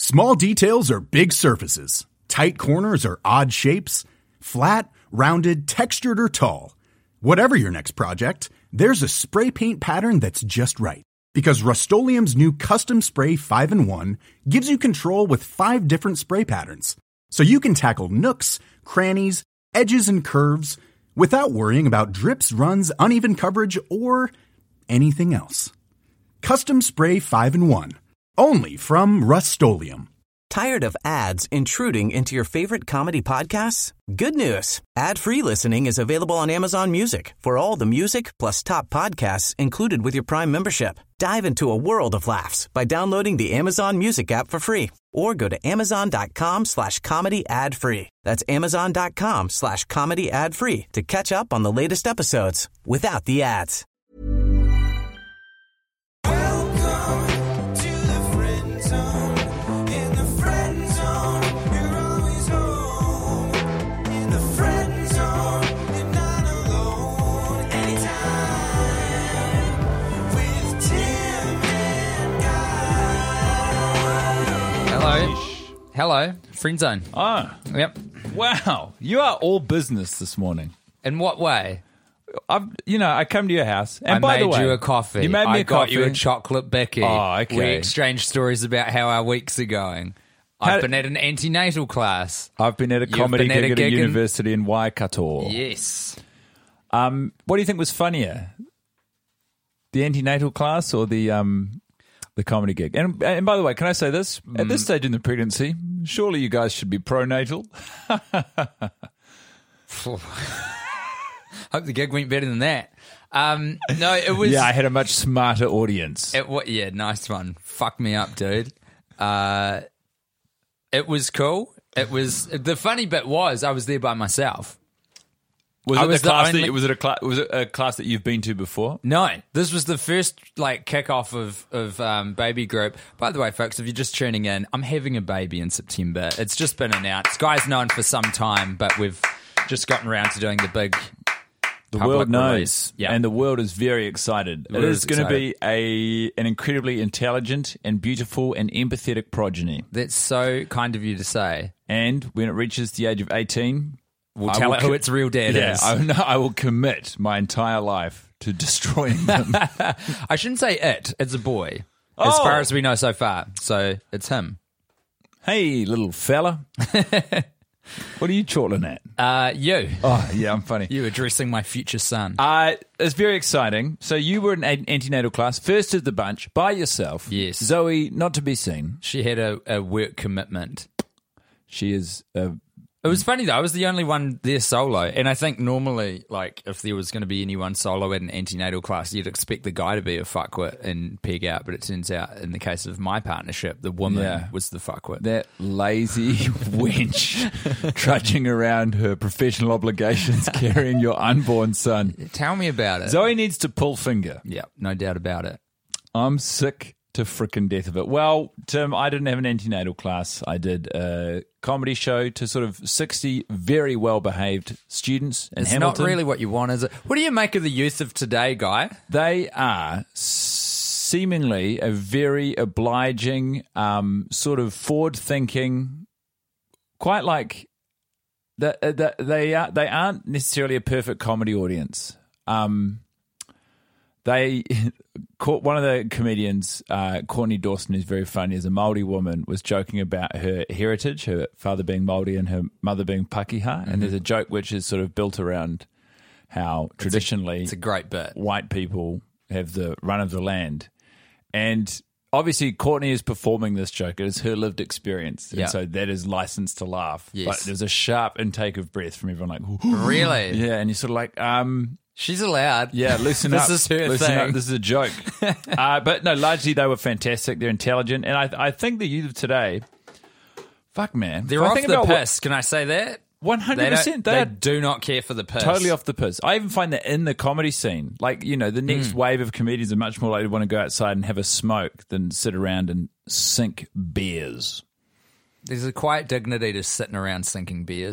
Small details are big surfaces. Tight corners are odd shapes. Flat, rounded, textured, or tall. Whatever your next project, there's a spray paint pattern that's just right. Because Rust-Oleum's new Custom Spray 5-in-1 gives you control with 5 different spray patterns. So you can tackle nooks, crannies, edges, and curves without worrying about drips, runs, uneven coverage, or anything else. Custom Spray 5-in-1. Only from Rust-Oleum. Tired of ads intruding into your favorite comedy podcasts? Good news. Ad-free listening is available on Amazon Music for all the music plus top podcasts included with your Prime membership. Dive into a world of laughs by downloading the Amazon Music app for free or go to amazon.com/comedy ad-free. That's amazon.com/comedy ad-free to catch up on the latest episodes without the ads. Hello, Friend Zone. Oh, Yep. wow. You are all business this morning. In what way? I come to your house, and I by the made way, you a coffee. You made me I a got coffee. you a chocolate bicky. Oh, okay. We exchanged stories about how our weeks are going. I've been at an antenatal class. I've been at a You've comedy been at gig a at a gig in- university in Waikato. Yes. What do you think was funnier, the antenatal class or the comedy gig? And by the way, can I say this? At this stage in the pregnancy, surely you guys should be pronatal. Hope the gig went better than that. No, it was... Yeah, I had a much smarter audience. Yeah, nice one. Fuck me up, dude. It was cool. It was... The funny bit was I was there by myself. Was I it was the the class only- that was it a class that you've been to before? No, this was the first kick-off of baby group. By the way, folks, if you're just tuning in, I'm having a baby in September. It's just been announced. Guy's known for some time, but we've just gotten around to doing the big The public world knows, release. Yeah. and the world is very excited. The world It is is going to be an incredibly intelligent and beautiful and empathetic progeny. That's so kind of you to say. And when it reaches the age of 18, We'll tell it who its real dad is. I will commit my entire life to destroying them. I shouldn't say it. It's a boy. As far as we know so far. So it's him. Hey, little fella. What are you chortling at? You. Oh, yeah, I'm funny. You addressing my future son. It's very exciting. So you were in antenatal class, first of the bunch, by yourself. Yes. Zoe, not to be seen. She had a work commitment. She is It was funny, though. I was the only one there solo. And I think normally, if there was going to be anyone solo at an antenatal class, you'd expect the guy to be a fuckwit and peg out. But it turns out, in the case of my partnership, the woman was the fuckwit. that lazy wench trudging around her professional obligations carrying your unborn son. Tell me about it. Zoe needs to pull finger. Yeah, no doubt about it. I'm sick to frickin' death of it. Well, Tim, I didn't have an antenatal class. I did a comedy show to sort of 60 very well-behaved students in It's Hamilton. not really what you want, is it? What do you make of the youth of today, Guy? They are seemingly a very obliging, sort of forward-thinking, quite like they aren't necessarily a perfect comedy audience. They caught one of the comedians, Courtney Dawson, who's very funny, as a Māori woman, was joking about her heritage, her father being Māori and her mother being Pakeha. And there's a joke which is sort of built around how traditionally It's a great bit. white people have the run of the land. And obviously Courtney is performing this joke. It is her lived experience. And Yeah. so that is licensed to laugh. Yes. But there's a sharp intake of breath from everyone like, Really? yeah. And you're sort of like, She's allowed. yeah, loosen This up. is her Listen thing. up. This is a joke. But no, largely they were fantastic. They're intelligent. And I think the youth of today, fuck, man. They're If I off think the about piss. Can I say that? 100%. They do not care for the piss. Totally off the piss. I even find that in the comedy scene, the next wave of comedians are much more likely to want to go outside and have a smoke than sit around and sink beers. There's a quiet dignity to sitting around sinking beers.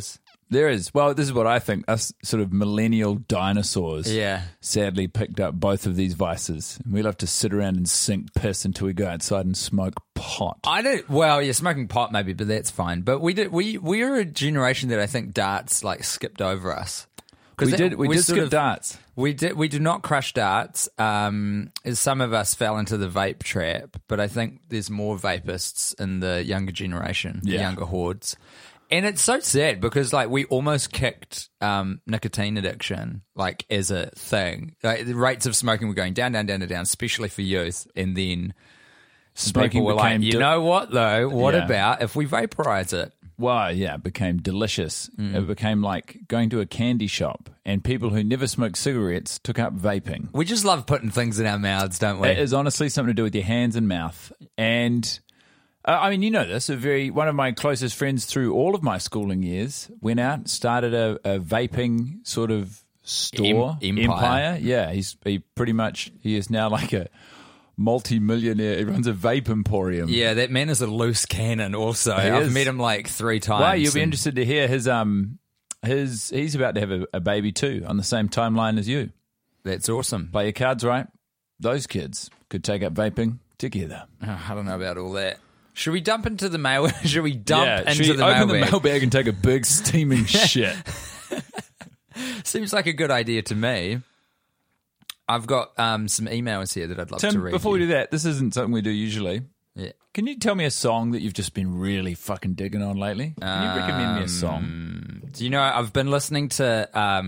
There is. Well, this is what I think. Us sort of millennial dinosaurs sadly picked up both of these vices. We love to sit around and sink piss until we go outside and smoke pot. I don't. Well, yeah, smoking pot maybe, but that's fine. But we're a generation that I think darts like skipped over us. We did skip darts. We do not crush darts. Some of us fell into the vape trap, but I think there's more vapists in the younger generation, the younger hordes. And it's so sad because like we almost kicked nicotine addiction like as a thing. Like, the rates of smoking were going down, especially for youth. And then people were like, you know what though? What about if we vaporize it? Well, yeah, it became delicious. It became like going to a candy shop, and people who never smoked cigarettes took up vaping. We just love putting things in our mouths, don't we? It is honestly something to do with your hands and mouth. And I mean, you know this. One of my closest friends through all of my schooling years went out, started a vaping sort of store empire. Yeah, he is now like a multi-millionaire. He runs a vape emporium. Yeah, that man is a loose cannon. Also, I've met him like 3 times. Well, you'll be interested to hear his. He's about to have a baby too on the same timeline as you. That's awesome. Play your cards right. Those kids could take up vaping together. Oh, I don't know about all that. Should we dump into the mail? Should we dump into the mailbag? Open the mailbag and take a big steaming shit. Seems like a good idea to me. I've got some emails here that I'd love to read. Before we do that, this isn't something we do usually. Yeah. Can you tell me a song that you've just been really fucking digging on lately? Can you recommend me a song? Do you know, I've been listening to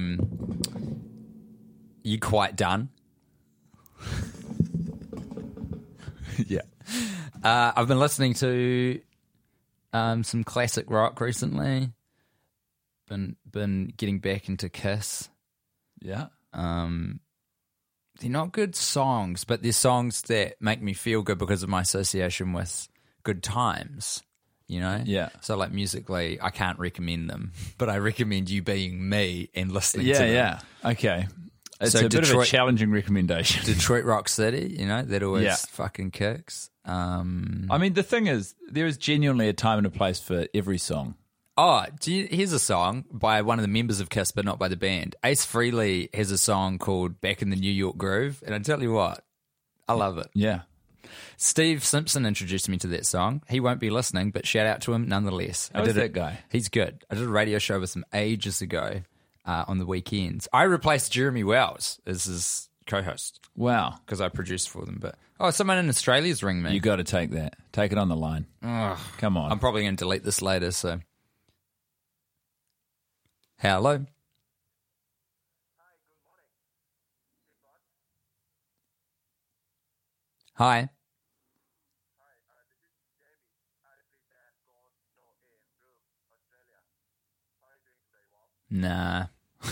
You Quite Done. Yeah. I've been listening to some classic rock recently. Been getting back into Kiss. Yeah. They're not good songs, but they're songs that make me feel good because of my association with good times, you know? Yeah. So, like, musically, I can't recommend them, but I recommend you being me and listening to them. Yeah, okay. It's so a bit of a challenging recommendation. Detroit Rock City, you know, that always fucking kicks. I mean, the thing is, there is genuinely a time and a place for every song. Oh, here's a song by one of the members of Kiss, but not by the band. Ace Frehley has a song called Back in the New York Groove, and I tell you what, I love it. Yeah. Steve Simpson introduced me to that song. He won't be listening, but shout out to him nonetheless. Who's that guy? He's good. I did a radio show with him ages ago on the weekends. I replaced Jeremy Wells as his co-host. Wow. Because I produced for them. But someone in Australia's ringing me. You got to take that. Take it on the line. Ugh. Come on. I'm probably going to delete this later, so... Hello. Hi, good morning. Hi. Hi, this is Jamie. I represent Gone No in Broome, Australia. How are you doing today,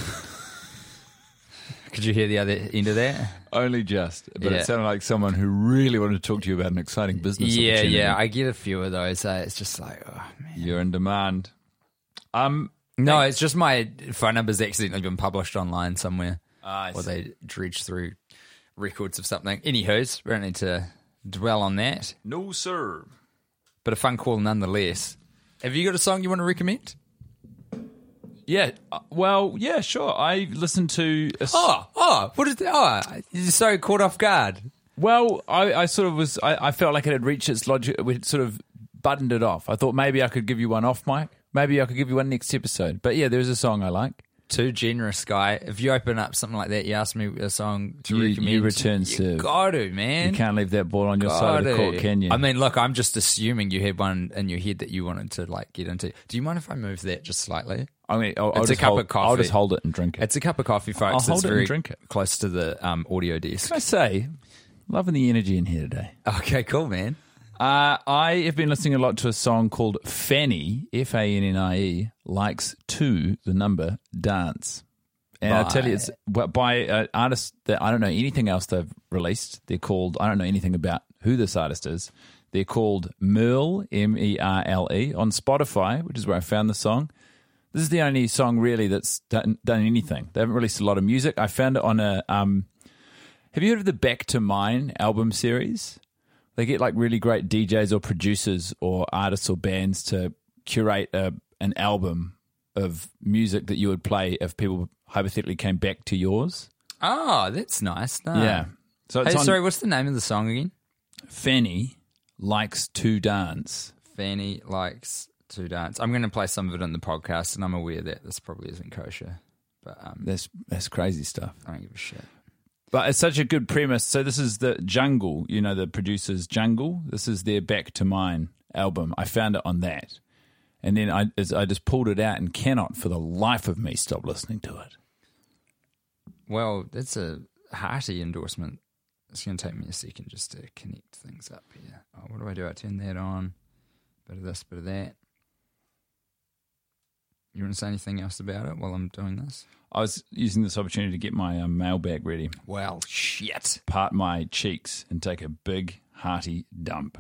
Walt? Nah. Could you hear the other end of that? Only just, but it sounded like someone who really wanted to talk to you about an exciting business opportunity. Yeah, I get a few of those. It's just like, oh, man. You're in demand. No, it's just my phone number's accidentally been published online somewhere. Or they dredge through records of something. Anywho's, we don't need to dwell on that. No, sir. But a fun call nonetheless. Have you got a song you want to recommend? Yeah, well, yeah, sure. I listened to... What is that? You're so caught off guard. Well, I sort of was... I felt like it had reached its logic. We sort of buttoned it off. I thought maybe I could give you one off mic. Maybe I could give you one next episode. But yeah, there's a song I like. Too generous, guy. If you open up something like that, you ask me a song to recommend. You return serve. You got to, man. You can't leave that ball on your side of the court, can you? I mean, look, I'm just assuming you had one in your head that you wanted to like get into. Do you mind if I move that just slightly? I mean, I'll it's just a cup of coffee. I'll just hold it and drink it. It's a cup of coffee, folks. I'll hold it's it very and drink it. Close to the audio desk. Can I say, loving the energy in here today. Okay, cool, man. I have been listening a lot to a song called Fannie, F-A-N-N-I-E, Likes to the Number Dance. And I'll tell you, it's by artists that I don't know anything else they've released. They're called, I don't know anything about who this artist is. They're called Merle, M-E-R-L-E, on Spotify, which is where I found the song. This is the only song really that's done anything. They haven't released a lot of music. I found it on a, have you heard of the Back to Mine album series? They get like really great DJs or producers or artists or bands to curate an album of music that you would play if people hypothetically came back to yours. Oh, that's nice. No. Yeah. So it's Hey, on sorry, what's the name of the song again? Fanny Likes to Dance. Fanny Likes to Dance. I'm going to play some of it on the podcast, and I'm aware that this probably isn't kosher, but That's crazy stuff. I don't give a shit. But it's such a good premise. So this is the Jungle, the producers Jungle. This is their Back to Mine album. I found it on that. And then I just pulled it out and cannot for the life of me stop listening to it. Well, that's a hearty endorsement. It's going to take me a second just to connect things up here. Oh, what do? I turn that on. Bit of this, bit of that. You want to say anything else about it while I'm doing this? I was using this opportunity to get my mailbag ready. Well, shit. Part my cheeks and take a big, hearty dump.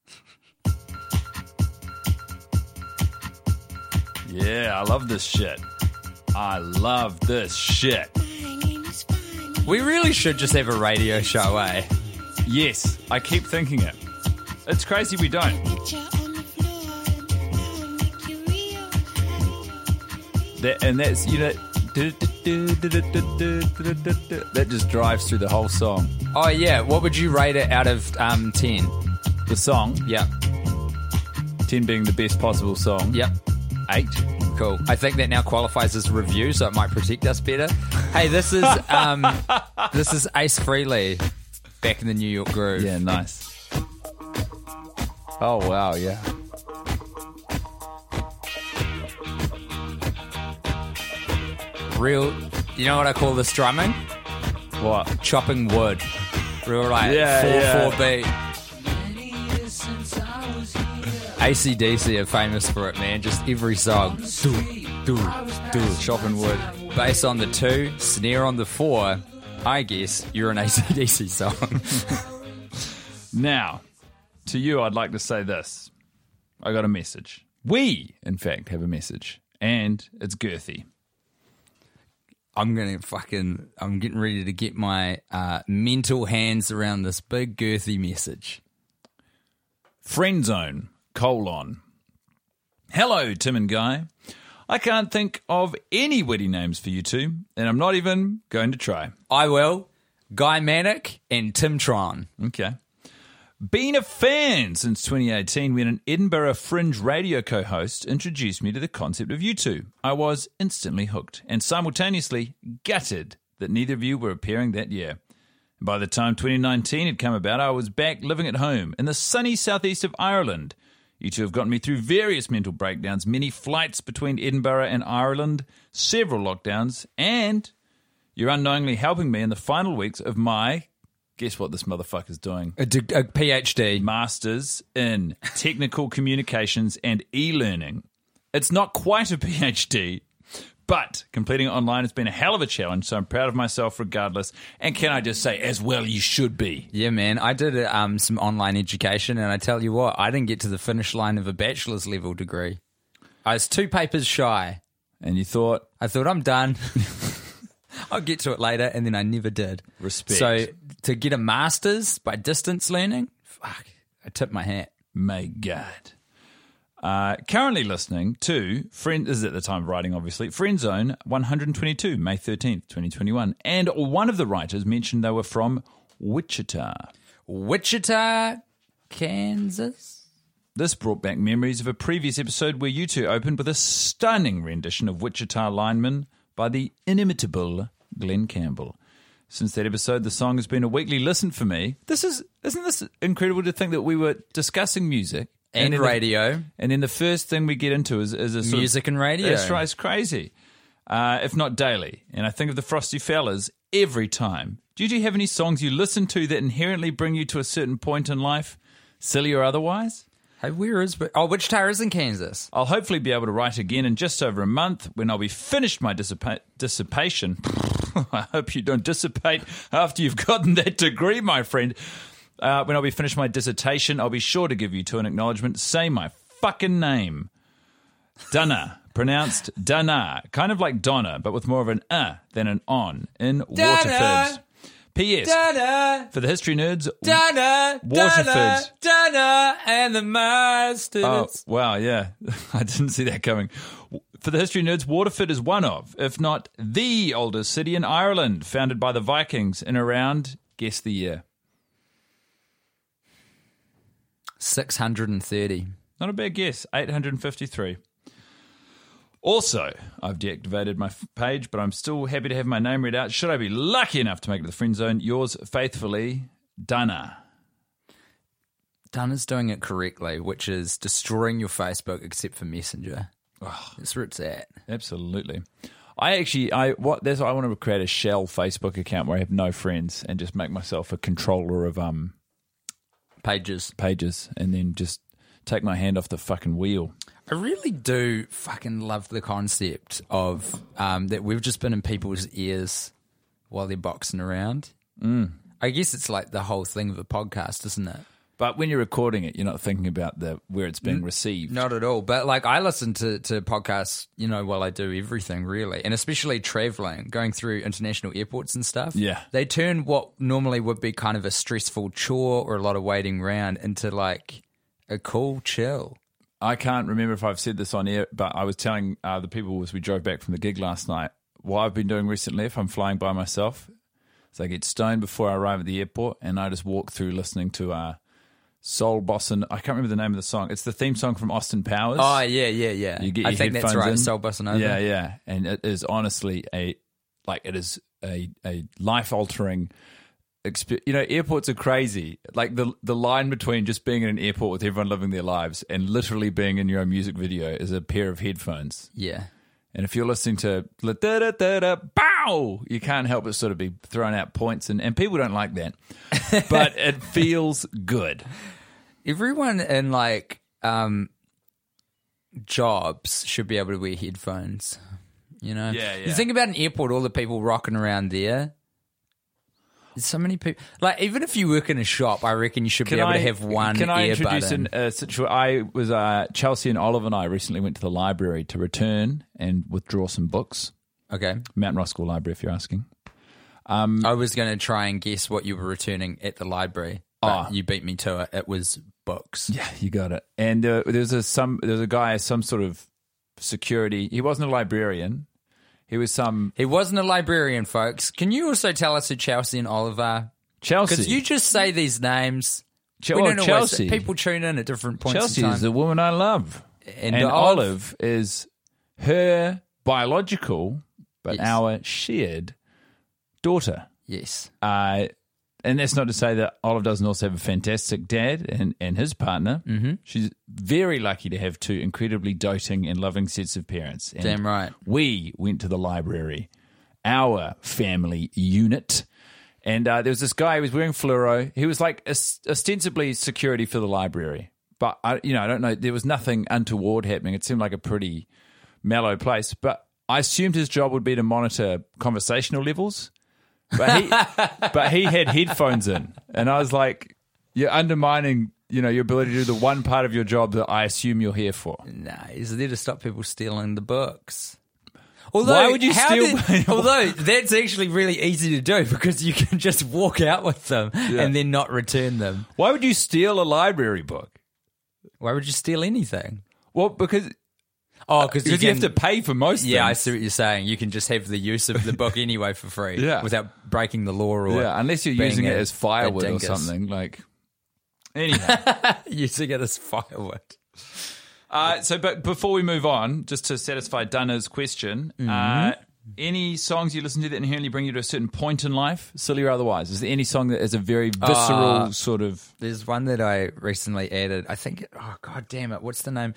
Yeah, I love this shit. I love this shit. We really should just have a radio show, eh? Yes, I keep thinking it. It's crazy we don't. That's, that just drives through the whole song. Oh, yeah. What would you rate it out of 10? The song, Yep. 10 being the best possible song. Yep. 8. Cool. I think that now qualifies as a review, so it might protect us better. Hey, this is Ace Frehley back in the New York groove. Yeah, nice. Oh, wow, yeah. Real, you know what I call this drumming? What? Chopping wood. Real like 4/4 beat. AC/DC are famous for it, man. Just every song. Do, chopping wood. Bass on the 2, snare on the 4. I guess you're an AC/DC song. Now, to you, I'd like to say this. I got a message. We, in fact, have a message. And it's girthy. I'm getting ready to get my mental hands around this big girthy message. Friendzone, : Hello, Tim and Guy. I can't think of any witty names for you two, and I'm not even going to try. I will. Guy Manic and Tim Tron. Okay. Been a fan since 2018 when an Edinburgh Fringe radio co-host introduced me to the concept of you two. I was instantly hooked and simultaneously gutted that neither of you were appearing that year. And by the time 2019 had come about, I was back living at home in the sunny southeast of Ireland. You two have gotten me through various mental breakdowns, many flights between Edinburgh and Ireland, several lockdowns, and you're unknowingly helping me in the final weeks of my... Guess what this motherfucker's doing? A PhD. Masters in Technical Communications and E-Learning. It's not quite a PhD, but completing it online has been a hell of a challenge, so I'm proud of myself regardless. And can I just say, as well you should be. Yeah, man. I did some online education, and I tell you what, I didn't get to the finish line of a bachelor's level degree. I was 2 papers shy. And you thought? I thought, I'm done. I'll get to it later, and then I never did. Respect. So to get a master's by distance learning, fuck, I tip my hat. May God. Currently listening to, this is at the time of writing obviously, Friendzone 122, May 13th, 2021. And one of the writers mentioned they were from Wichita. Wichita, Kansas? This brought back memories of a previous episode where you two opened with a stunning rendition of Wichita Lineman by the inimitable Glenn Campbell. Since that episode, the song has been a weekly listen for me. Isn't this incredible to think that we were discussing music and radio, and then the first thing we get into is a sort music and radio. That's right, it's crazy, if not daily. And I think of the Frosty Fellas every time. Do you have any songs you listen to that inherently bring you to a certain point in life, silly or otherwise? Hey, where is... Oh, Wichita is in Kansas. I'll hopefully be able to write again in just over a month when I'll be finished my dissipation. I hope you don't dissipate after you've gotten that degree, my friend. When I'll be finished my dissertation, I'll be sure to give you two an acknowledgement. Say my fucking name. Donna, pronounced Dana, kind of like Donna, but with more of an than an on in Waterford. P.S. Dana, For the history nerds, Dana, Waterford. Dana, and the Masters. Oh, wow, yeah. I didn't see that coming. For the history nerds, Waterford is one of, if not the oldest city in Ireland, founded by the Vikings in around, guess the year. 630. Not a bad guess, 853. Also, I've deactivated my page, but I'm still happy to have my name read out. Should I be lucky enough to make it to the friend zone, yours faithfully, Dana. Dana's doing it correctly, which is destroying your Facebook except for Messenger. That's where it's at. Absolutely. I want to create a shell Facebook account where I have no friends and just make myself a controller of Pages. and then just take my hand off the fucking wheel. I really do fucking love the concept of that we've just been in people's ears while they're boxing around. I guess it's like the whole thing of a podcast, isn't it? But when you're recording it, you're not thinking about where it's being received. Not at all. But like I listen to podcasts, while I do everything really, and especially traveling, going through international airports and stuff. Yeah. They turn what normally would be kind of a stressful chore or a lot of waiting around into like a cool chill. I can't remember if I've said this on air, but I was telling the people as we drove back from the gig last night what I've been doing recently if I'm flying by myself. So I get stoned before I arrive at the airport and I just walk through listening to Soul Bossin'. I can't remember the name of the song. It's the theme song from Austin Powers. Oh, yeah. You get I your think that's headphones right, in. Soul Bossin' Over. Yeah. And it is honestly a life-altering experience. Airports are crazy. Like the line between just being in an airport with everyone living their lives and literally being in your own music video is a pair of headphones. Yeah. And if you're listening to da-da-da-da, bow, you can't help but sort of be throwing out points. And people don't like that. But it feels good. Everyone in like jobs should be able to wear headphones. Yeah. You think about an airport, all the people rocking around there. There's so many people. Like, even if you work in a shop, I reckon you should be able to have one Can I earbud introduce in. a situation? Chelsea and Olive and I recently went to the library to return and withdraw some books. Okay. Mountain Rock School Library, if you're asking. I was going to try and guess what you were returning at the library, but you beat me to it. It was books. Yeah, you got it. And there was a guy, some sort of security. He wasn't a librarian. He was some... He wasn't a librarian, folks. Can you also tell us who Chelsea and Olive are? Chelsea. Because you just say these names. We don't always- Chelsea. People tune in at different points Chelsea in time. is the woman I love. And Olive is her biological, but Yes. our shared daughter. Yes. And that's not to say that Olive doesn't also have a fantastic dad and his partner. Mm-hmm. She's very lucky to have two incredibly doting and loving sets of parents. And Damn right. we went to the library, our family unit, and there was this guy who was wearing fluoro. He was like ostensibly security for the library. But, I don't know. There was nothing untoward happening. It seemed like a pretty mellow place. But I assumed his job would be to monitor conversational levels. But he had headphones in, and I was like, "You're undermining, your ability to do the one part of your job that I assume you're here for." Nah, he's there to stop people stealing the books. Although, Why would you steal? Although that's actually really easy to do because you can just walk out with them and then not return them. Why would you steal a library book? Why would you steal anything? Well, because Because you have to pay for most things. Yeah, I see what you're saying. You can just have the use of the book anyway for free without breaking the law or unless you're being using it a- as firewood a or dingus. something. Like, anyhow. Using it as firewood. But before we move on, just to satisfy Dana's question, any songs you listen to that inherently bring you to a certain point in life, silly or otherwise? Is there any song that is a very visceral sort of... There's one that I recently added. I think, God damn it, what's the name?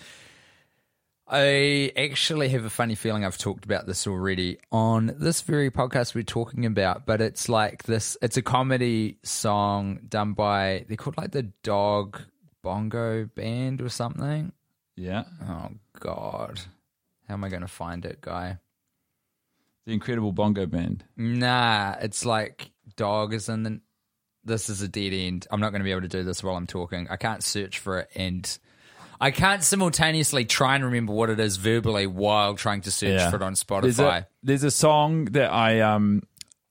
I actually have a funny feeling I've talked about this already on this very podcast we're talking about, but it's like this, it's a comedy song done by, they're called like the Dog Bongo Band or something. Yeah. Oh, God. How am I going to find it, guy? The Incredible Bongo Band. Nah, it's like dog is in the... This is a dead end. I'm not going to be able to do this while I'm talking. I can't search for it, and I can't simultaneously try and remember what it is verbally while trying to search for it on Spotify. There's a song that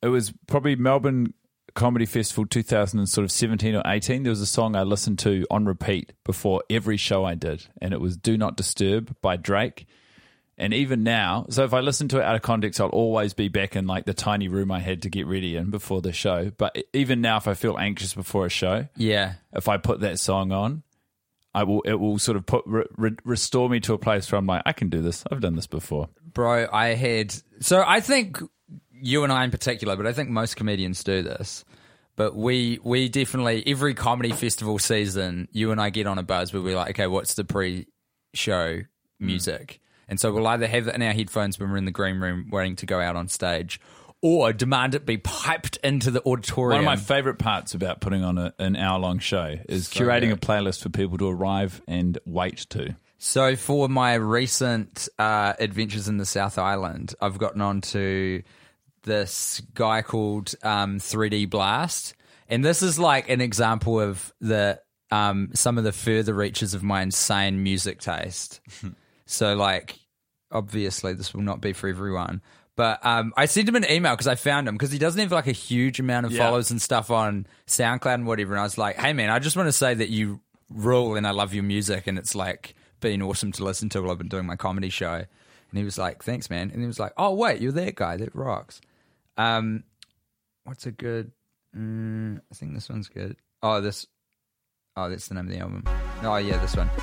it was probably Melbourne Comedy Festival 2017 or 18. There was a song I listened to on repeat before every show I did, and it was Do Not Disturb by Drake. And even now, so if I listen to it out of context, I'll always be back in like the tiny room I had to get ready in before the show. But even now, if I feel anxious before a show, if I put that song on, it will sort of restore me to a place where I'm like, I can do this. I've done this before. Bro, so I think you and I in particular, but I think most comedians do this. But we definitely, every comedy festival season, you and I get on a buzz where we're like, okay, what's the pre-show music? And so we'll either have it in our headphones when we're in the green room waiting to go out on stage, or demand it be piped into the auditorium. One of my favourite parts about putting on an hour-long show is curating a playlist for people to arrive and wait to. So for my recent adventures in the South Island, I've gotten onto this guy called 3D Blast. And this is like an example of some of the further reaches of my insane music taste. So, like, obviously this will not be for everyone. But I sent him an email because I found him because he doesn't have, like, a huge amount of followers and stuff on SoundCloud and whatever. And I was like, hey, man, I just want to say that you rule and I love your music and it's, like, been awesome to listen to while I've been doing my comedy show. And he was like, thanks, man. And he was like, oh, wait, you're that guy. That rocks. What's a good... I think this one's good. Oh, that's the name of the album. Oh, yeah, this one.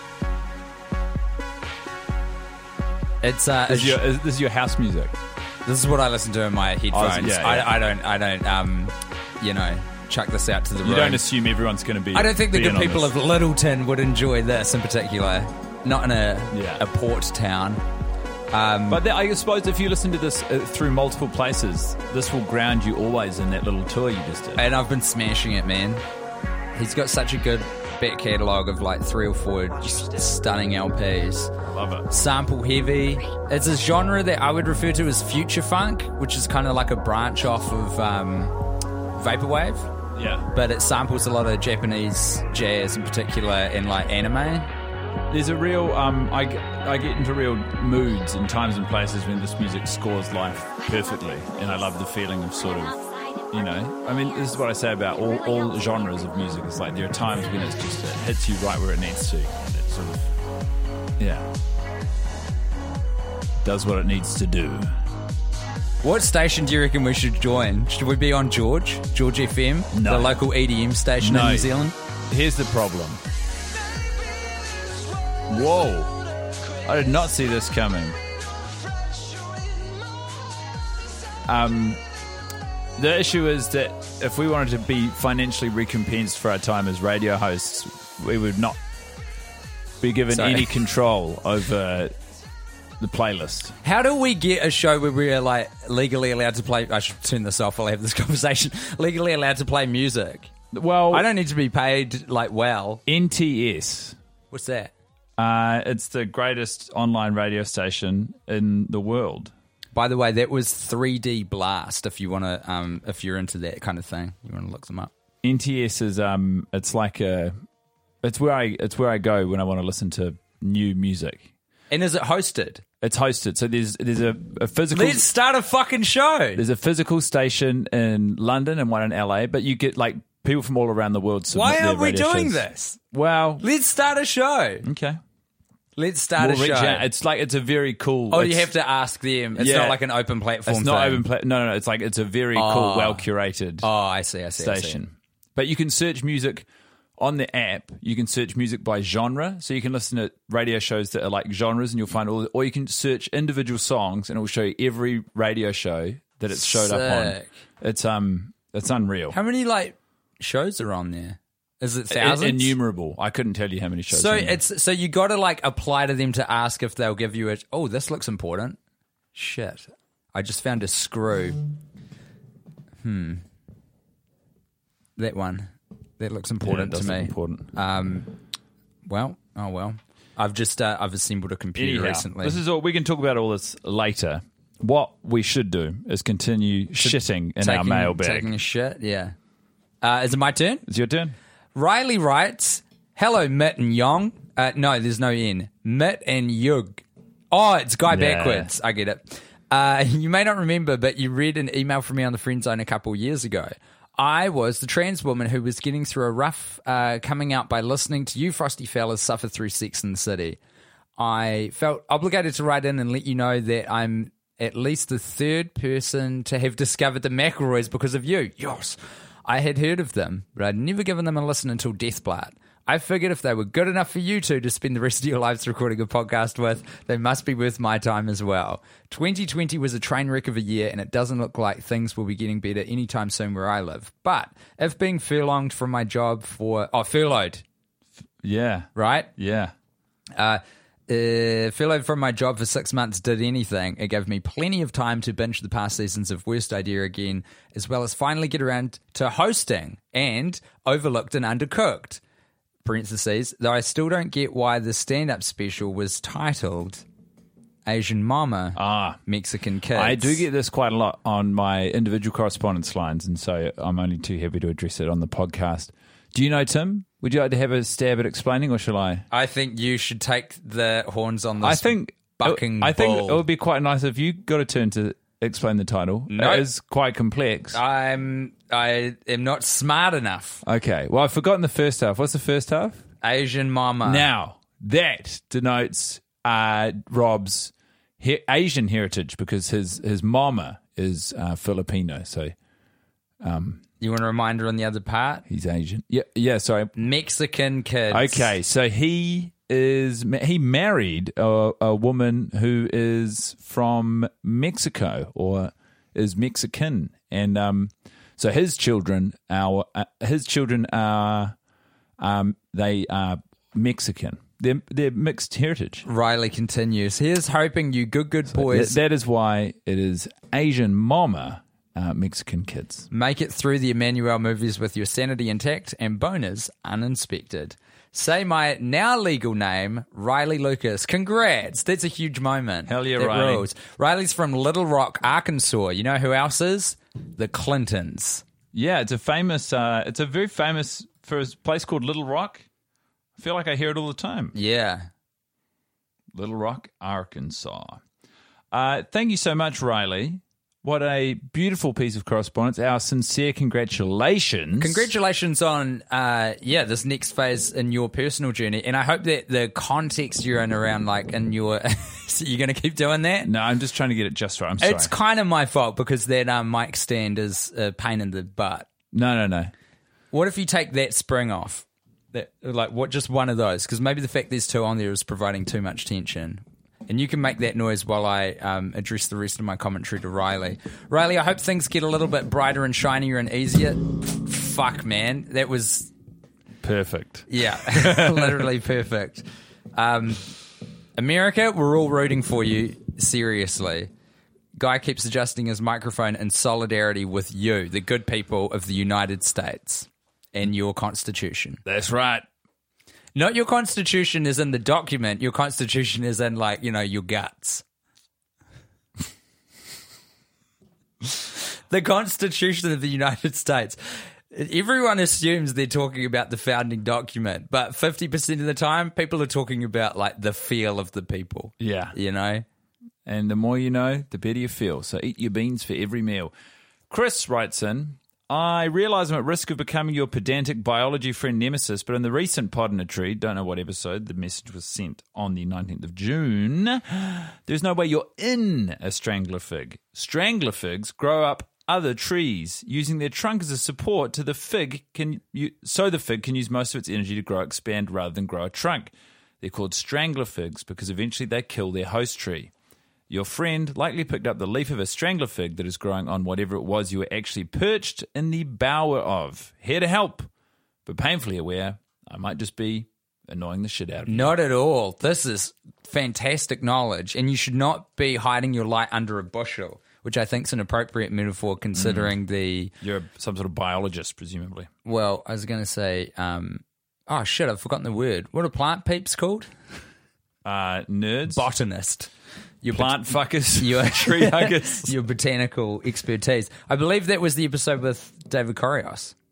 It's this is your house music. This is what I listen to in my headphones. I don't chuck this out to the room. You don't assume everyone's going to be. I don't think the good people of Littleton would enjoy this in particular. Not in a port town. But I suppose if you listen to this through multiple places, this will ground you always in that little tour you just did. And I've been smashing it, man. He's got such a good back catalogue of like 3 or 4 just stunning LPs. Love it. Sample heavy. It's a genre that I would refer to as future funk, which is kind of like a branch off of vaporwave. Yeah. But it samples a lot of Japanese jazz in particular and like anime. There's a real, I get into real moods and times and places when this music scores life perfectly. And I love the feeling of sort of, I mean, this is what I say about all genres of music. It's like there are times when it hits you right where it needs to. And it sort of, does what it needs to do. What station do you reckon we should join? Should we be on George FM? No. The local EDM station in New Zealand? Here's the problem. Whoa. I did not see this coming. The issue is that if we wanted to be financially recompensed for our time as radio hosts, we would not be given any control over the playlist. How do we get a show where we're like legally allowed to play? I should turn this off while I have this conversation. Legally allowed to play music. Well, I don't need to be paid like well. NTS. What's that? It's the greatest online radio station in the world. By the way, that was 3D Blast. If you want to, if you're into that kind of thing, you want to look them up. NTS is it's where I go when I want to listen to new music. And is it hosted? It's hosted. So there's a physical. Let's start a fucking show. There's a physical station in London and one in LA, but you get like people from all around the world. Why aren't we doing this? Well, let's start a show. Okay. Let's start a show. It's a very cool. Oh, you have to ask them. It's not like an open platform. It's not open. No. It's a very cool, well curated. Oh, I see. Station. But you can search music on the app. You can search music by genre, so you can listen to radio shows that are like genres, and you'll find all. Or you can search individual songs, and it will show you every radio show that it's showed up on. It's unreal. How many like shows are on there? Is it thousands? Innumerable. I couldn't tell you how many shows. So you got to like apply to them to ask if they'll give you this looks important. Shit. I just found a screw. That one. That looks important to me. Important. Well. I've just I've assembled a computer recently. This is all we can talk about all this later. What we should do is continue shitting in our mailbag. Taking a shit, yeah. Is it my turn? It's your turn. Riley writes, hello, Mitt and Yong. No, there's no N. Mitt and Yug. Oh, it's Guy backwards. I get it. You may not remember, but you read an email from me on the Friend Zone a couple years ago. I was the trans woman who was getting through a rough coming out by listening to you frosty fellas suffer through Sex and the City. I felt obligated to write in and let you know that I'm at least the third person to have discovered the McElroys because of you. Yes. I had heard of them, but I'd never given them a listen until Deathblood. I figured if they were good enough for you two to spend the rest of your lives recording a podcast with, they must be worth my time as well. 2020 was a train wreck of a year, and it doesn't look like things will be getting better anytime soon where I live. But if being furlonged from my job furloughed. Yeah. Right? Yeah. Furloughed from my job for 6 months did anything. It gave me plenty of time to binge the past seasons of Worst Idea again, as well as finally get around to hosting and Overlooked and Undercooked. Parentheses, though I still don't get why the stand-up special was titled Asian Mama, Mexican Kids. I do get this quite a lot on my individual correspondence lines, and so I'm only too happy to address it on the podcast. Do you know, Tim? Would you like to have a stab at explaining, or shall I? I think you should take the horns on this bucking I think bull. it would be quite nice if you got a turn to explain the title. No. It is quite complex. I am not smart enough. Okay. Well, I've forgotten the first half. What's the first half? Asian Mama. Now, that denotes Rob's Asian heritage because his mama is Filipino. So You want a reminder on the other part? he's Asian. Yeah, sorry. Mexican Kids. Okay, so he married a woman who is from Mexico or is Mexican, and so his children are they are Mexican. They're mixed heritage. Riley continues. Here's hoping you good boys That is why it is Asian Mama, Mexican Kids. make it through the Emmanuel movies with your sanity intact and boners uninspected. Say my now legal name, Riley Lucas. Congrats. That's a huge moment. Hell yeah, That Riley. rules. Riley's from Little Rock, Arkansas. You know who else is? The Clintons. Yeah, it's a famous. It's a very famous for a place called Little Rock. I feel like I hear it all the time. Yeah. Little Rock, Arkansas. Thank you so much, Riley. What a beautiful piece of correspondence. Our sincere congratulations. Congratulations on, this next phase in your personal journey. And I hope that the context you're in around, like, in your... So you're going to keep doing that? No, I'm just trying to get it just right. I'm sorry. It's kind of my fault because that mic stand is a pain in the butt. No. What if you take that spring off? Just one of those? Because maybe the fact there's two on there is providing too much tension. And you can make that noise while I address the rest of my commentary to Riley. Riley, I hope things get a little bit brighter and shinier and easier. Fuck, man. That was... Perfect. Yeah, literally perfect. America, we're all rooting for you, seriously. Guy keeps adjusting his microphone in solidarity with you, the good people of the United States, and your Constitution. That's right. Not your Constitution is in the document. Your Constitution is in, your guts. The Constitution of the United States. Everyone assumes they're talking about the founding document, but 50% of the time, people are talking about, the feel of the people. Yeah. You know? And the more you know, the better you feel. So eat your beans for every meal. Chris writes in, I realise I'm at risk of becoming your pedantic biology friend nemesis, but in the recent Pod in a Tree, don't know what episode, the message was sent on the 19th of June, there's no way you're in a strangler fig. Strangler figs grow up other trees, using their trunk as a support to the fig, so the fig can use most of its energy to grow, expand rather than grow a trunk. They're called strangler figs because eventually they kill their host tree. Your friend likely picked up the leaf of a strangler fig that is growing on whatever it was you were actually perched in the bower of. Here to help, but painfully aware I might just be annoying the shit out of you. Not at all. This is fantastic knowledge, and you should not be hiding your light under a bushel, which I think is an appropriate metaphor considering the... You're some sort of biologist, presumably. Well, I was going to say... oh, shit, I've forgotten the word. What are plant peeps called? Nerds. Botanist. Your Plant fuckers. Your tree huggers. Your botanical expertise. I believe that was the episode with David Correos.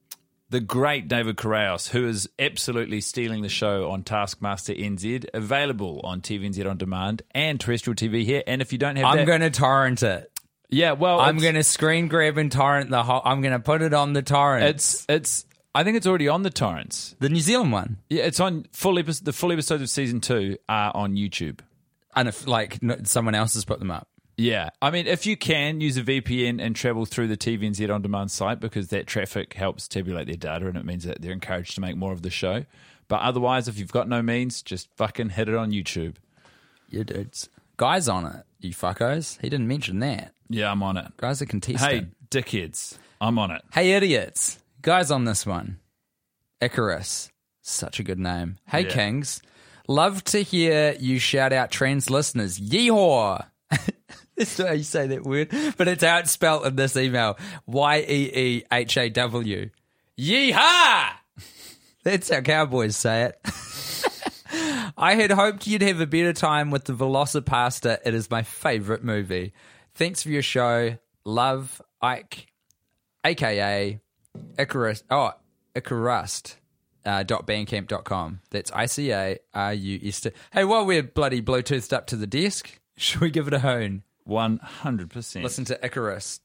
the great David Correos, who is absolutely stealing the show on Taskmaster NZ, available on TVNZ On Demand and terrestrial TV here. And if you don't have I'm going to torrent it. Yeah, well, I'm going to screen grab and torrent the whole. I'm going to put it on the torrent. It's. I think it's already on the torrents. The New Zealand one. Yeah, it's on the full episodes of season 2 are on YouTube. And if someone else has put them up. Yeah, I mean, if you can use a VPN and travel through the TVNZ On Demand site, because that traffic helps tabulate their data and it means that they're encouraged to make more of the show. But otherwise, if you've got no means, just fucking hit it on YouTube. Yeah, dudes. Guy's on it, you fuckos. He didn't mention that. Yeah, I'm on it. Guy's a contestant. Hey, dickheads, I'm on it. Hey, idiots. Guy's on this one. Icarus. Such a good name. Hey, Yeah. Kings. Love to hear you shout out trans listeners. Yeehaw. That's not how you say that word, but it's how it's spelled in this email. Yeehaw. Yeehaw! That's how cowboys say it. I had hoped you'd have a better time with the Velocipasta. It is my favourite movie. Thanks for your show. Love, Ike, a.k.a. Icarus. Oh, Icarust. .bandcamp.com. That's ICARUS. Hey, while we're bloody Bluetoothed up to the desk, should we give it a hone? 100%. Listen to Icarust.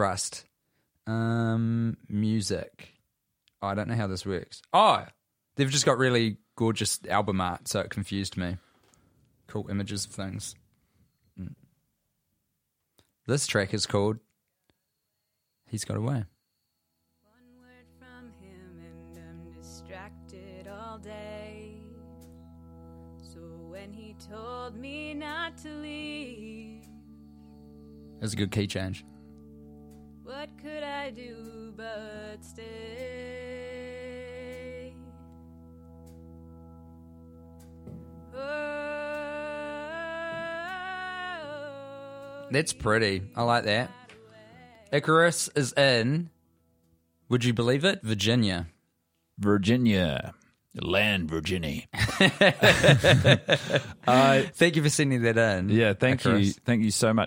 Music. Oh, I don't know how this works. Oh, they've just got really gorgeous album art, so it confused me. Cool images of things. This track is called He's Got Away. One word from him and I'm distracted all day. So when he told me not to leave, That's a good key change. what could I do but stay? Oh, That's pretty. I like that. Icarus is in, would you believe it, Virginia. Virginia. Land Virginia. Thank you for sending that in. Yeah, thank you. Icarus. Thank you so much.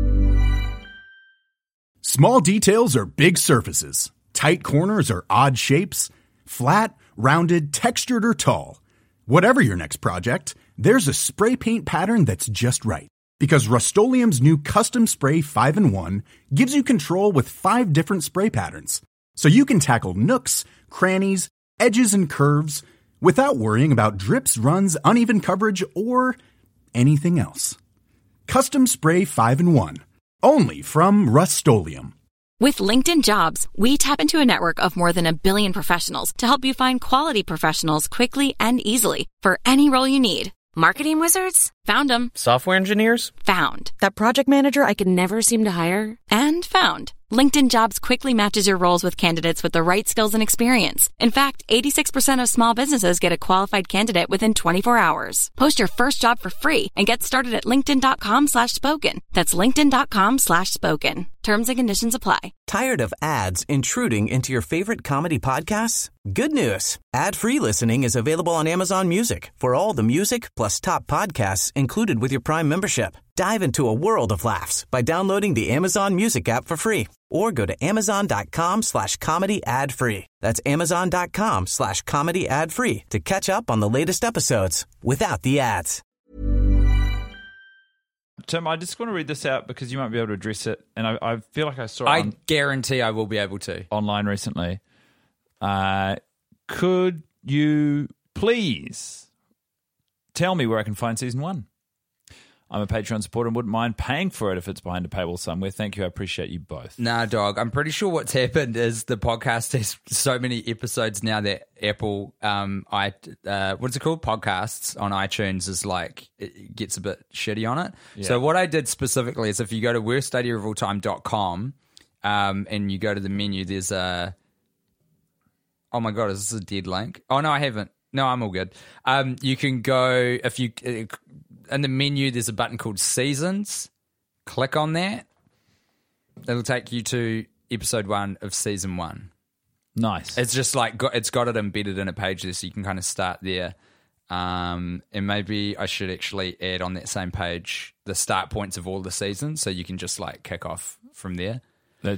Small details are big surfaces. Tight corners are odd shapes. Flat, rounded, textured, or tall. Whatever your next project, there's a spray paint pattern that's just right. Because Rust-Oleum's new Custom Spray 5-in-1 gives you control with 5 different spray patterns. So you can tackle nooks, crannies, edges, and curves without worrying about drips, runs, uneven coverage, or anything else. Custom Spray 5-in-1. Only from Rust-Oleum. With LinkedIn Jobs, we tap into a network of more than 1 billion professionals to help you find quality professionals quickly and easily for any role you need. Marketing wizards? Found them. Software engineers? Found. That project manager I could never seem to hire? And found. LinkedIn Jobs quickly matches your roles with candidates with the right skills and experience. In fact, 86% of small businesses get a qualified candidate within 24 hours. Post your first job for free and get started at linkedin.com/spoken. That's linkedin.com/spoken. Terms and conditions apply. Tired of ads intruding into your favorite comedy podcasts? Good news. Ad-free listening is available on Amazon Music for all the music plus top podcasts included with your Prime membership. Dive into a world of laughs by downloading the Amazon Music app for free or go to amazon.com/comedy ad-free. That's amazon.com/comedy ad-free to catch up on the latest episodes without the ads. Tim, I just want to read this out because you might be able to address it. And I feel like I saw it I guarantee I will be able to. online recently. Could you please tell me where I can find season 1? I'm a Patreon supporter and wouldn't mind paying for it if it's behind a paywall somewhere. Thank you. I appreciate you both. Nah, dog. I'm pretty sure what's happened is the podcast has so many episodes now that Apple, what's it called? Podcasts on iTunes is like, it gets a bit shitty on it. Yeah. So what I did specifically is if you go to worstidea.com and you go to the menu, there's a, oh my God, is this a dead link? Oh no, I haven't. No, I'm all good. You can go, if you, in the menu, there's a button called Seasons. Click on that. It'll take you to episode 1 of season 1. Nice. It's just like, it's got it embedded in a page there, so you can kind of start there. And maybe I should actually add on that same page the start points of all the seasons, so you can just like kick off from there.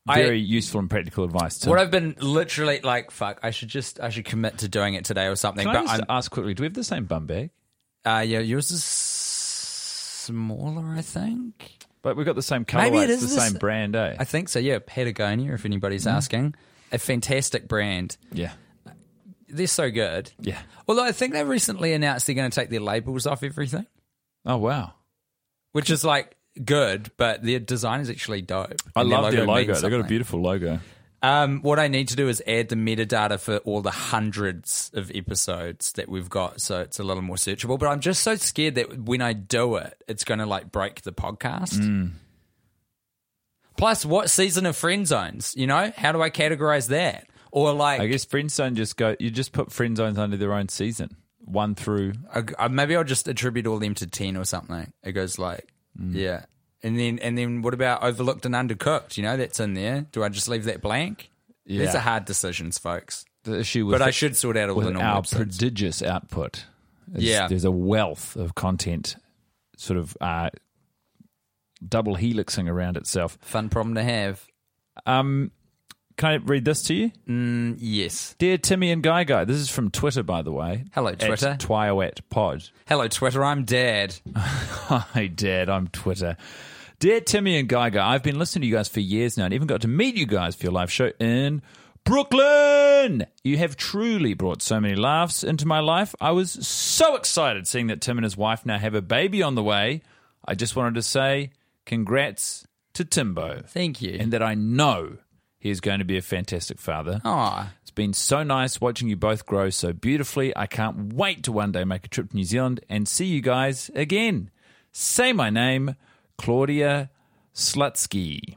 very useful and practical advice. Tim. What I've been literally like, fuck, I should commit to doing it today or something. Can but I just ask quickly, do we have the same bum bag? yeah, yours is smaller, I think. But we've got the same colour. Maybe it it's is the this- same brand, eh? I think so, yeah. Patagonia, if anybody's asking. A fantastic brand. Yeah. They're so good. Yeah. Although I think they've recently announced they're going to take their labels off everything, Oh, wow. which is like good, but their design is actually dope. I And love their logo. means They've got a something. beautiful logo. What I need to do is add the metadata for all the hundreds of episodes that we've got, so it's a little more searchable. But I'm just so scared that when I do it, it's going to like break the podcast. Plus, what season of Friend Zones? You know, how do I categorize that? Or like, I guess Friend Zone you just put Friend Zones under their own season. 1 through. maybe I'll just attribute all them to 10 or something. It goes like, yeah. And then what about Overlooked and Undercooked? You know, that's in there. Do I just leave that blank? Yeah. These are hard decisions, folks. The issue with But I should sort out all with the normal our episodes. prodigious output. Yeah. There's a wealth of content sort of double helixing around itself. Fun problem to have. Can I read this to you? Yes. Dear Timmy and Guy, this is from Twitter, by the way. Hello, Twitter. At TwioatPod. Hello, Twitter. I'm Dad. Hi, Dad. I'm Twitter. Dear Timmy and Guy, I've been listening to you guys for years now and even got to meet you guys for your live show in Brooklyn. You have truly brought so many laughs into my life. I was so excited seeing that Tim and his wife now have a baby on the way. I just wanted to say congrats to Timbo. Thank you. And that I know he is going to be a fantastic father. Aw. It's been so nice watching you both grow so beautifully. I can't wait to one day make a trip to New Zealand and see you guys again. Say my name, Claudia Slutsky.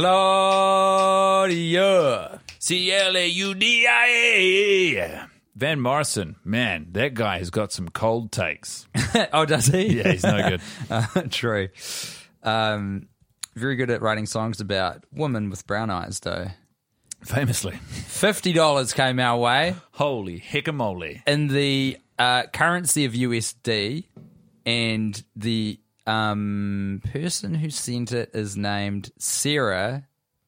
Claudia. Claudia. Van Morrison, man, that guy has got some cold takes. Oh, does he? Yeah, he's no good. True. Very good at writing songs about women with brown eyes, though. Famously. $50 came our way Holy hickamole. in the currency of USD, and the person who sent it is named Sarah.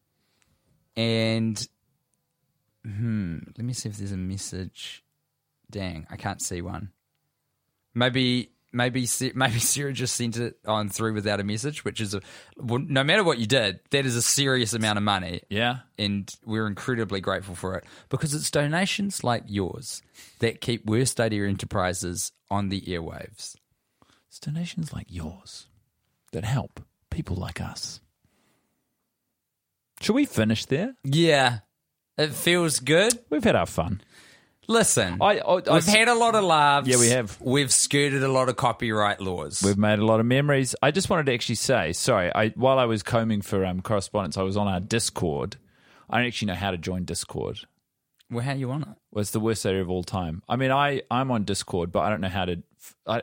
And let me see if there's a message. Dang, I can't see one. Maybe Sarah just sent it on through without a message, which is no matter what you did, that is a serious amount of money. Yeah. And we're incredibly grateful for it because it's donations like yours that keep Worst Idea Enterprises on the airwaves. It's donations like yours that help people like us. Should we finish there? Yeah, it feels good. We've had our fun. Listen, I- we've had a lot of laughs. Yeah, we have. We've skirted a lot of copyright laws. We've made a lot of memories. I just wanted to actually say, sorry, while I was combing for correspondence, I was on our Discord. I don't actually know how to join Discord. Well, how you on it? Well, it's the worst idea of all time. I mean, I'm on Discord, but I don't know how to.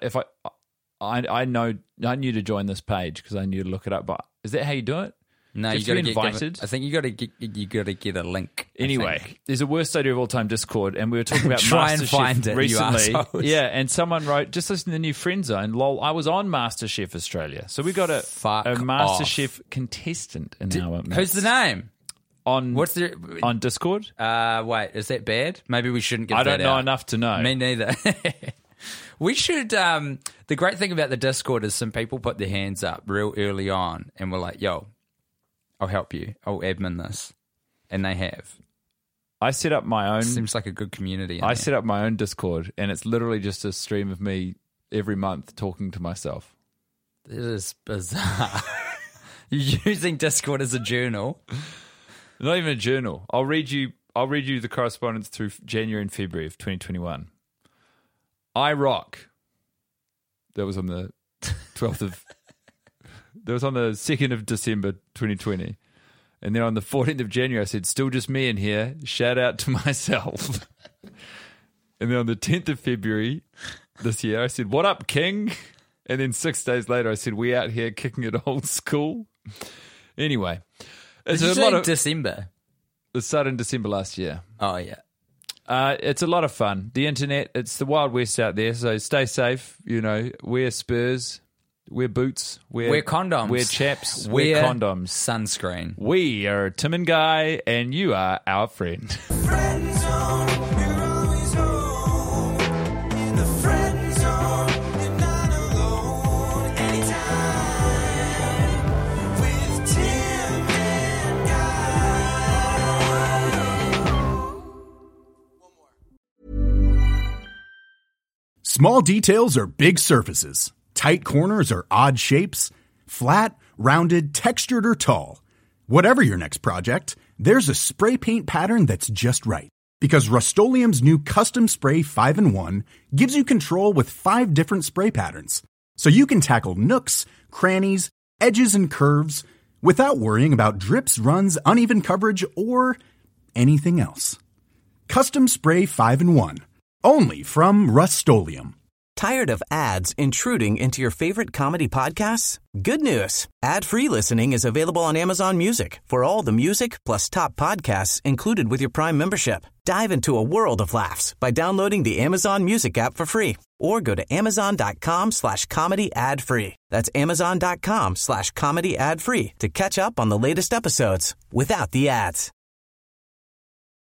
I knew to join this page because I knew to look it up. But is that how you do it? No, You you got to have to get be invited? I think you got to get a link. I Anyway, think. there's a worst idea of all time Discord, and we were talking about Try and MasterChef find it, you recently. assholes. Yeah, and someone wrote, just listen to the new Friend Zone. Lol, I was on MasterChef Australia, so we got a Fuck MasterChef contestant in our Who's the name? on What's the? on Discord. Wait, is that bad? Maybe we shouldn't give I that don't know out. enough to know. Me neither. We should. The great thing about the Discord is some people put their hands up real early on, and we're like, "Yo, I'll help you. I'll admin this," and they have. I set up my own. Seems like a good community. I set up my own Discord, and it's literally just a stream of me every month talking to myself. It is bizarre. You're using Discord as a journal. Not even a journal. I'll read you the correspondence through January and February of 2021. I rock. That was on the 12th of. That was on the 2nd of December 2020. And then on the 14th of January, I said, still just me in here. Shout out to myself. And then on the 10th of February this year, I said, what up, King? And then 6 days later, I said, we out here kicking it old school. Anyway. It's Did you a say lot of. December? It started in December last year. Oh yeah. It's a lot of fun. The internet, it's the Wild West out there, so stay safe. You know, wear Spurs. Wear boots. Wear condoms. Wear chaps. Wear Wear condoms. Sunscreen. We are Tim and Guy, and you are our friend. Friend zone, you're always home. In the friend zone, you're not alone. Anytime with Tim and Guy. One more. Small details are big surfaces. Tight corners are odd shapes. Flat, rounded, textured, or tall. Whatever your next project, there's a spray paint pattern that's just right. Because Rust-Oleum's new Custom Spray 5-in-1 gives you control with 5 different spray patterns. So you can tackle nooks, crannies, edges, and curves without worrying about drips, runs, uneven coverage, or anything else. Custom Spray 5-in-1. Only from Rust-Oleum. Tired of ads intruding into your favorite comedy podcasts? Good news. Ad-free listening is available on Amazon Music for all the music plus top podcasts included with your Prime membership. Dive into a world of laughs by downloading the Amazon Music app for free or go to amazon.com/comedy ad-free. That's amazon.com/comedy ad-free to catch up on the latest episodes without the ads.